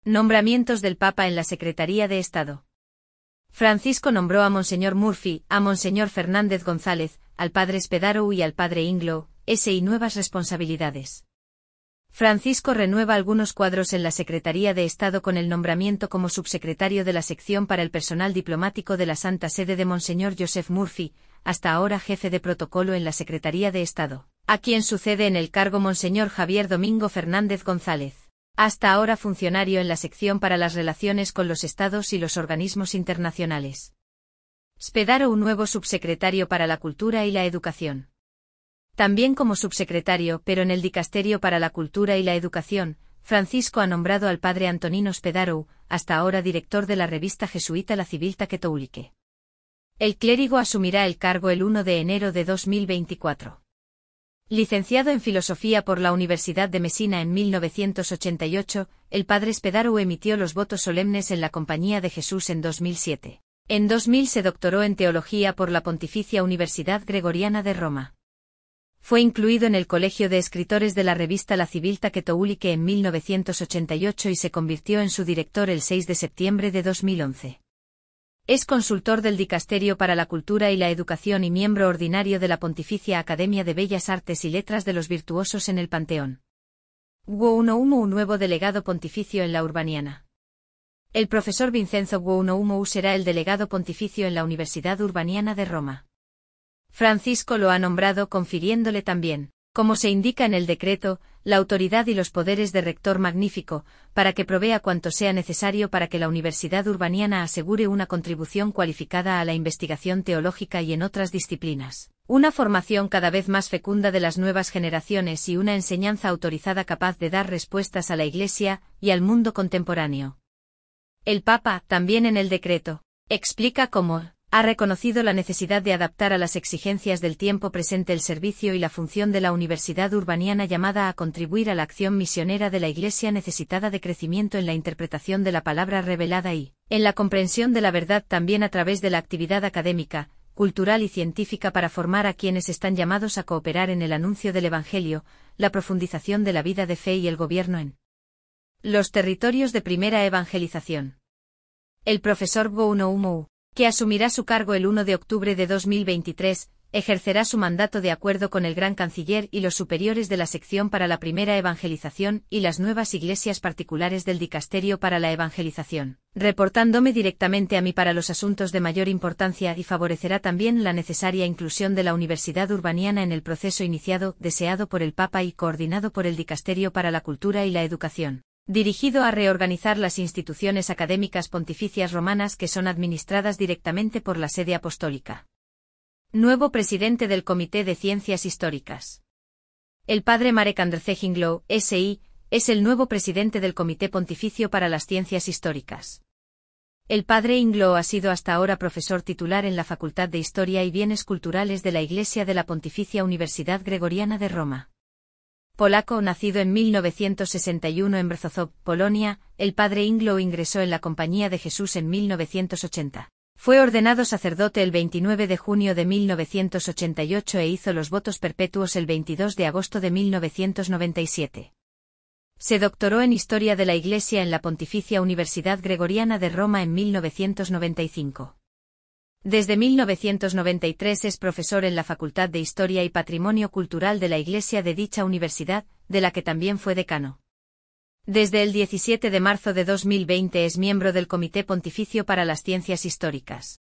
Nombramientos del Papa en la Secretaría de Estado. Francisco nombró a Monseñor Murphy, a Monseñor Fernández González, al padre Spadaro y al padre Inglo, y nuevas responsabilidades. Francisco renueva algunos cuadros en la Secretaría de Estado con el nombramiento como subsecretario de la sección para el personal diplomático de la Santa Sede de Monseñor Joseph Murphy, hasta ahora jefe de protocolo en la Secretaría de Estado, a quien sucede en el cargo Monseñor Javier Domingo Fernández González, hasta ahora funcionario en la sección para las relaciones con los estados y los organismos internacionales. Spadaro, un nuevo subsecretario para la Cultura y la Educación. También como subsecretario, pero en el Dicasterio para la Cultura y la Educación, Francisco ha nombrado al padre Antonino Spadaro, hasta ahora director de la revista jesuita La Civiltà Cattolica. El clérigo asumirá el cargo el 1 de enero de 2024. Licenciado en Filosofía por la Universidad de Messina en 1988, el padre Spadaro emitió los votos solemnes en la Compañía de Jesús en 2007. En 2000 se doctoró en Teología por la Pontificia Universidad Gregoriana de Roma. Fue incluido en el Colegio de Escritores de la revista La Civiltà Cattolica en 1988 y se convirtió en su director el 6 de septiembre de 2011. Es consultor del Dicasterio para la Cultura y la Educación y miembro ordinario de la Pontificia Academia de Bellas Artes y Letras de los Virtuosos en el Panteón. Guounoumou, un nuevo delegado pontificio en la Urbaniana. El profesor Vincenzo Guounoumou será el delegado pontificio en la Universidad Urbaniana de Roma. Francisco lo ha nombrado confiriéndole también, como se indica en el decreto, la autoridad y los poderes de rector magnífico, para que provea cuanto sea necesario para que la Universidad Urbaniana asegure una contribución cualificada a la investigación teológica y en otras disciplinas, una formación cada vez más fecunda de las nuevas generaciones y una enseñanza autorizada capaz de dar respuestas a la Iglesia y al mundo contemporáneo. El Papa, también en el decreto, explica cómo ha reconocido la necesidad de adaptar a las exigencias del tiempo presente el servicio y la función de la Universidad Urbaniana llamada a contribuir a la acción misionera de la Iglesia necesitada de crecimiento en la interpretación de la palabra revelada y, en la comprensión de la verdad también a través de la actividad académica, cultural y científica para formar a quienes están llamados a cooperar en el anuncio del Evangelio, la profundización de la vida de fe y el gobierno en los territorios de primera evangelización. El profesor Guounoumou, que asumirá su cargo el 1 de octubre de 2023, ejercerá su mandato de acuerdo con el Gran Canciller y los superiores de la sección para la primera evangelización y las nuevas iglesias particulares del Dicasterio para la Evangelización, reportándome directamente a mí para los asuntos de mayor importancia y favorecerá también la necesaria inclusión de la Universidad Urbaniana en el proceso iniciado, deseado por el Papa y coordinado por el Dicasterio para la Cultura y la Educación, dirigido a reorganizar las instituciones académicas pontificias romanas que son administradas directamente por la sede apostólica. Nuevo presidente del Comité de Ciencias Históricas. El padre Marek Andrzej Inglo, S.I., es el nuevo presidente del Comité Pontificio para las Ciencias Históricas. El padre Inglo ha sido hasta ahora profesor titular en la Facultad de Historia y Bienes Culturales de la Iglesia de la Pontificia Universidad Gregoriana de Roma. Polaco, nacido en 1961 en Brzozów, Polonia, el padre Inglo ingresó en la Compañía de Jesús en 1980. Fue ordenado sacerdote el 29 de junio de 1988 e hizo los votos perpetuos el 22 de agosto de 1997. Se doctoró en Historia de la Iglesia en la Pontificia Universidad Gregoriana de Roma en 1995. Desde 1993 es profesor en la Facultad de Historia y Patrimonio Cultural de la Iglesia de dicha universidad, de la que también fue decano. Desde el 17 de marzo de 2020 es miembro del Comité Pontificio para las Ciencias Históricas.